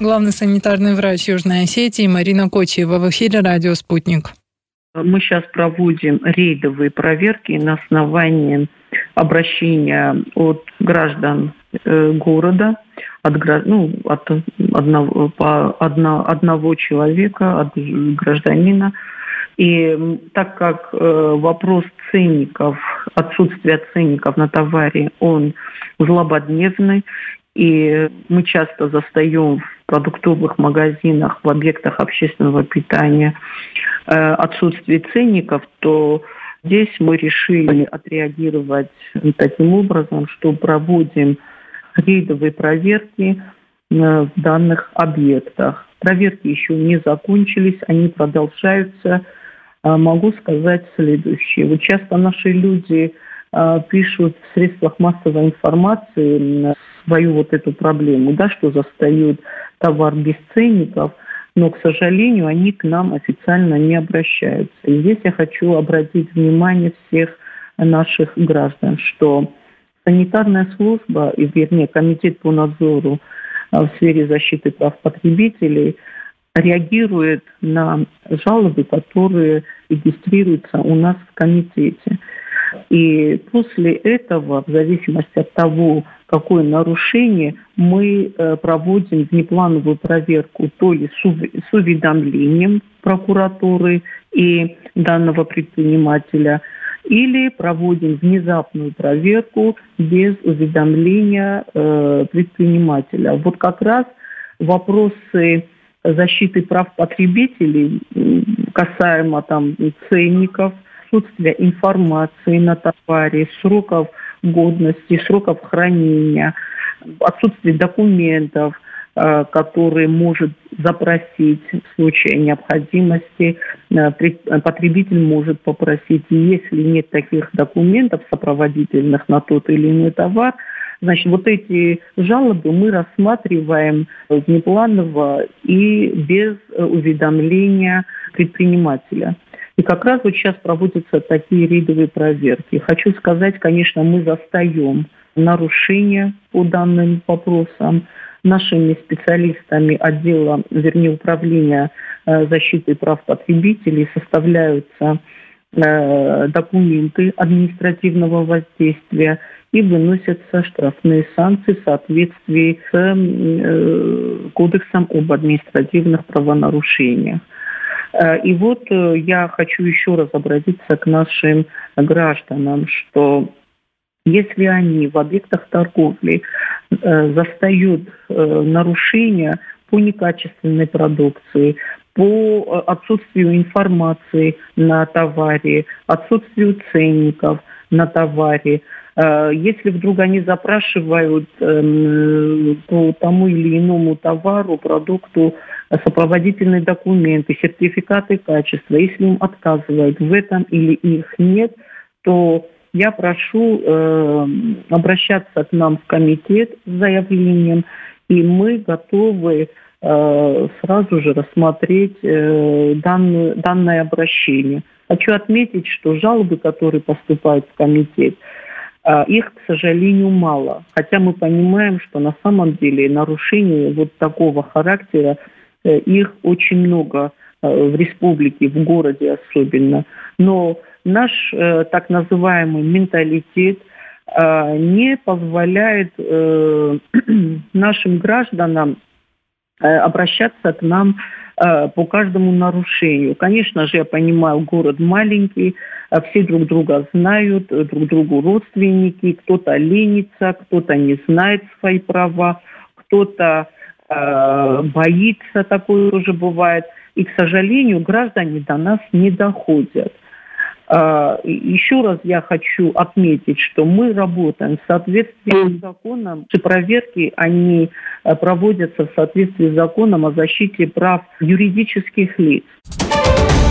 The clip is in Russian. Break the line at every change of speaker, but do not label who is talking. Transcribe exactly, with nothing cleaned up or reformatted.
главный санитарный врач Южной Осетии Марина Кочиева. В эфире радио «Спутник».
Мы сейчас проводим рейдовые проверки на основании обращения от граждан э, города, от, ну, от одного, по одно, одного человека, от гражданина. И так как э, вопрос ценников, отсутствие ценников на товаре, он злободневный, и мы часто застаем в продуктовых магазинах, в объектах общественного питания э, отсутствие ценников, то здесь мы решили отреагировать таким образом, что проводим рейдовые проверки э, в данных объектах. Проверки еще не закончились, они продолжаются. Э, могу сказать следующее. Вот часто наши люди э, пишут в средствах массовой информации свою вот эту проблему, да, что застают товар без ценников, но, к сожалению, они к нам официально не обращаются. И здесь я хочу обратить внимание всех наших граждан, что санитарная служба, и, вернее, комитет по надзору в сфере защиты прав потребителей реагирует на жалобы, которые регистрируются у нас в комитете. И после этого, в зависимости от того, какое нарушение, мы проводим внеплановую проверку то ли с уведомлением прокуратуры и данного предпринимателя, или проводим внезапную проверку без уведомления предпринимателя. Вот как раз вопросы защиты прав потребителей касаемо там ценников, отсутствия информации на товаре, сроков годности, сроков хранения, отсутствие документов, которые может запросить в случае необходимости. Потребитель может попросить, и если нет таких документов сопроводительных на тот или иной товар, значит, вот эти жалобы мы рассматриваем внепланово и без уведомления предпринимателя. И как раз вот сейчас проводятся такие рейдовые проверки. Хочу сказать, конечно, мы застаем нарушения по данным вопросам. Нашими специалистами отдела, вернее, управления защиты прав потребителей составляются документы административного воздействия и выносятся штрафные санкции в соответствии с Кодексом об административных правонарушениях. И вот я хочу еще раз обратиться к нашим гражданам, что если они в объектах торговли застают нарушения по некачественной продукции, по отсутствию информации на товаре, отсутствию ценников на товаре, если вдруг они запрашивают по тому или иному товару, продукту сопроводительные документы, сертификаты качества, если им отказывают в этом или их нет, то я прошу э, обращаться к нам в комитет с заявлением, и мы готовы э, сразу же рассмотреть э, данную, данное обращение. Хочу отметить, что жалобы, которые поступают в комитет, э, их, к сожалению, мало. Хотя мы понимаем, что на самом деле нарушений вот такого характера, э, их очень много э, в республике, в городе особенно. Но наш э, так называемый менталитет э, не позволяет э, нашим гражданам э, обращаться к нам э, по каждому нарушению. Конечно же, я понимаю, город маленький, э, все друг друга знают, друг другу родственники, кто-то ленится, кто-то не знает свои права, кто-то э, боится, такое тоже бывает. И, к сожалению, граждане до нас не доходят. Еще раз я хочу отметить, что мы работаем в соответствии с законом. Проверки, они проводятся в соответствии с законом о защите прав юридических лиц.